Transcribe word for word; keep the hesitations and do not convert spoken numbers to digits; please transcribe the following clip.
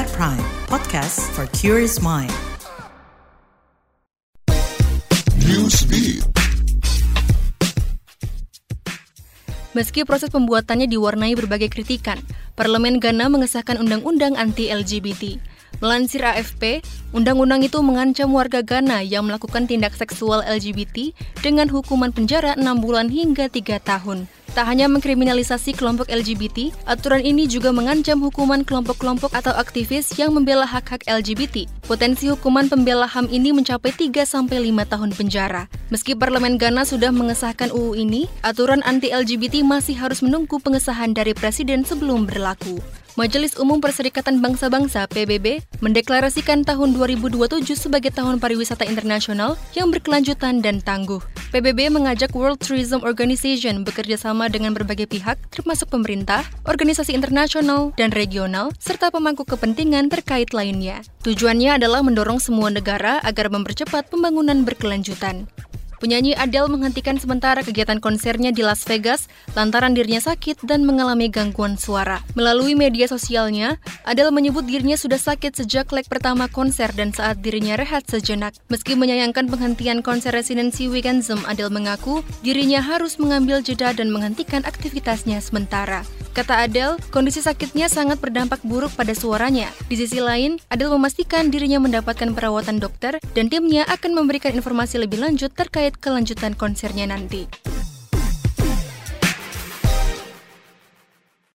At Prime, podcast for curious mind. Newsbeat. Meski proses pembuatannya diwarnai berbagai kritikan, Parlemen Ghana mengesahkan undang-undang anti-L G B T. Melansir A F P, undang-undang itu mengancam warga Ghana yang melakukan tindak seksual L G B T dengan hukuman penjara enam bulan hingga tiga tahun. Tak hanya mengkriminalisasi kelompok L G B T, aturan ini juga mengancam hukuman kelompok-kelompok atau aktivis yang membela hak-hak L G B T. Potensi hukuman pembela H A M ini mencapai tiga sampai lima tahun penjara. Meski Parlemen Ghana sudah mengesahkan U U ini, aturan anti-L G B T masih harus menunggu pengesahan dari Presiden sebelum berlaku. Majelis Umum Perserikatan Bangsa-Bangsa P B B mendeklarasikan tahun dua ribu dua puluh tujuh sebagai Tahun Pariwisata Internasional yang berkelanjutan dan tangguh. P B B mengajak World Tourism Organization bekerja sama dengan berbagai pihak, termasuk pemerintah, organisasi internasional dan regional, serta pemangku kepentingan terkait lainnya. Tujuannya adalah mendorong semua negara agar mempercepat pembangunan berkelanjutan. Penyanyi Adele menghentikan sementara kegiatan konsernya di Las Vegas lantaran dirinya sakit dan mengalami gangguan suara. Melalui media sosialnya, Adele menyebut dirinya sudah sakit sejak leg pertama konser dan saat dirinya rehat sejenak. Meski menyayangkan penghentian konser residensi Weekendism, Adele mengaku dirinya harus mengambil jeda dan menghentikan aktivitasnya sementara. Kata Adele, kondisi sakitnya sangat berdampak buruk pada suaranya. Di sisi lain, Adele memastikan dirinya mendapatkan perawatan dokter dan timnya akan memberikan informasi lebih lanjut terkait kelanjutan konsernya nanti.